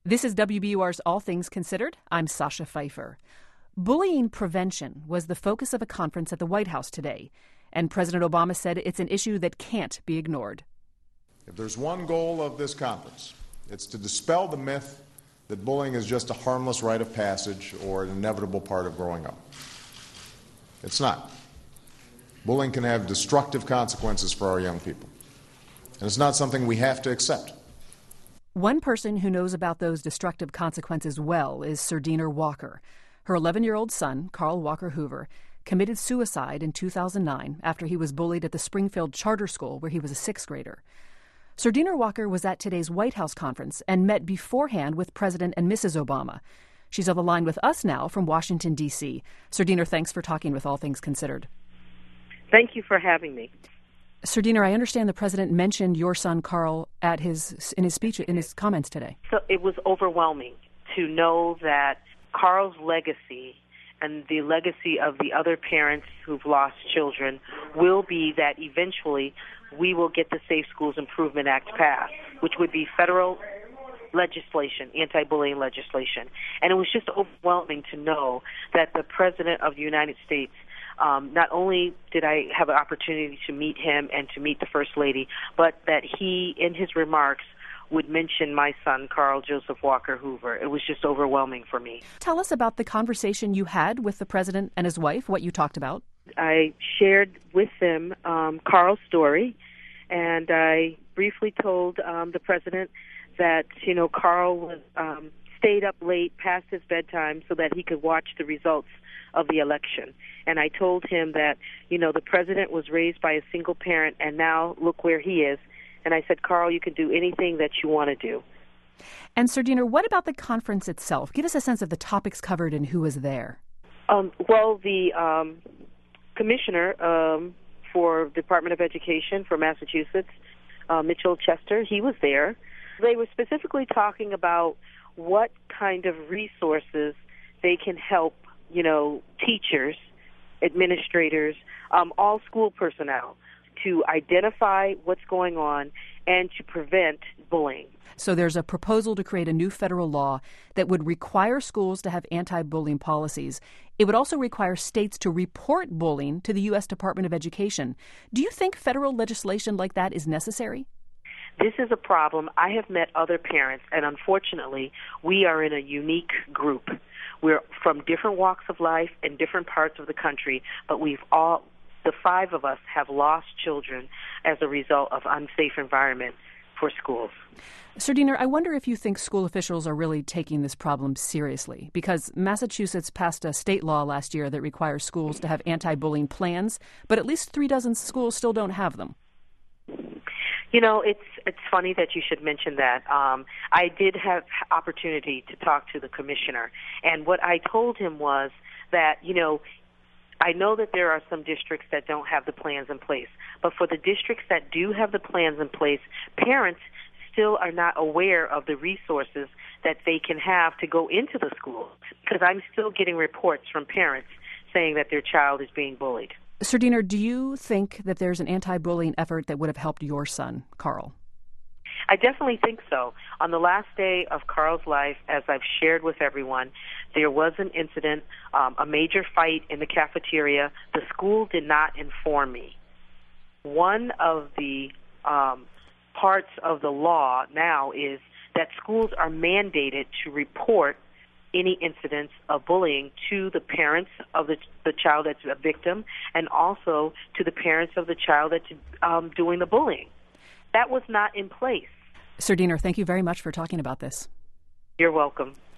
This is WBUR's All Things Considered. I'm Sasha Pfeiffer. Bullying prevention was the focus of a conference at the White House today, and President Obama said it's an issue that can't be ignored. If there's one goal of this conference, it's to dispel the myth that bullying is just a harmless rite of passage or an inevitable part of growing up. It's not. Bullying can have destructive consequences for our young people, and it's not something we have to accept. One person who knows about those destructive consequences well is Serdina Walker. Her 11-year-old son, Carl Walker Hoover, committed suicide in 2009 after he was bullied at the Springfield Charter School where he was a sixth grader. Serdina Walker was at today's White House conference and met beforehand with President and Mrs. Obama. She's on the line with us now from Washington, D.C. Serdina, thanks for talking with All Things Considered. Thank you for having me. Serdina, I understand the president mentioned your son Carl in his speech, in his comments today. So it was overwhelming to know that Carl's legacy and the legacy of the other parents who've lost children will be that eventually we will get the Safe Schools Improvement Act passed, which would be federal legislation, anti-bullying legislation. And it was just overwhelming to know that the President of the United States, not only did I have an opportunity to meet him and to meet the First Lady, but that he, in his remarks, would mention my son, Carl Joseph Walker Hoover. It was just overwhelming for me. Tell us about the conversation you had with the president and his wife, what you talked about. I shared with them Carl's story, and I briefly told the president that, Carl was stayed up late past his bedtime so that he could watch the results of the election. And I told him that, the president was raised by a single parent, and now look where he is. And I said, Carl, you can do anything that you want to do. And Serdina, what about the conference itself? Give us a sense of the topics covered and who was there. The commissioner for Department of Education for Massachusetts, Mitchell Chester, he was there. They were specifically talking about what kind of resources they can help, teachers, administrators, all school personnel to identify what's going on and to prevent bullying. So there's a proposal to create a new federal law that would require schools to have anti-bullying policies. It would also require states to report bullying to the U.S. Department of Education. Do you think federal legislation like that is necessary? This is a problem. I have met other parents, and unfortunately, we are in a unique group. We're from different walks of life and different parts of the country, but the five of us have lost children as a result of unsafe environment for schools. Serdina, I wonder if you think school officials are really taking this problem seriously, because Massachusetts passed a state law last year that requires schools to have anti-bullying plans, but at least 36 schools still don't have them. It's funny that you should mention that. I did have opportunity to talk to the commissioner, and what I told him was that, I know that there are some districts that don't have the plans in place, but for the districts that do have the plans in place, parents still are not aware of the resources that they can have to go into the school, because I'm still getting reports from parents saying that their child is being bullied. Serdina, do you think that there's an anti-bullying effort that would have helped your son, Carl? I definitely think so. On the last day of Carl's life, as I've shared with everyone, there was an incident, a major fight in the cafeteria. The school did not inform me. One of the parts of the law now is that schools are mandated to report any incidents of bullying to the parents of the child that's a victim, and also to the parents of the child that's doing the bullying. That was not in place. Serdina, thank you very much for talking about this. You're welcome.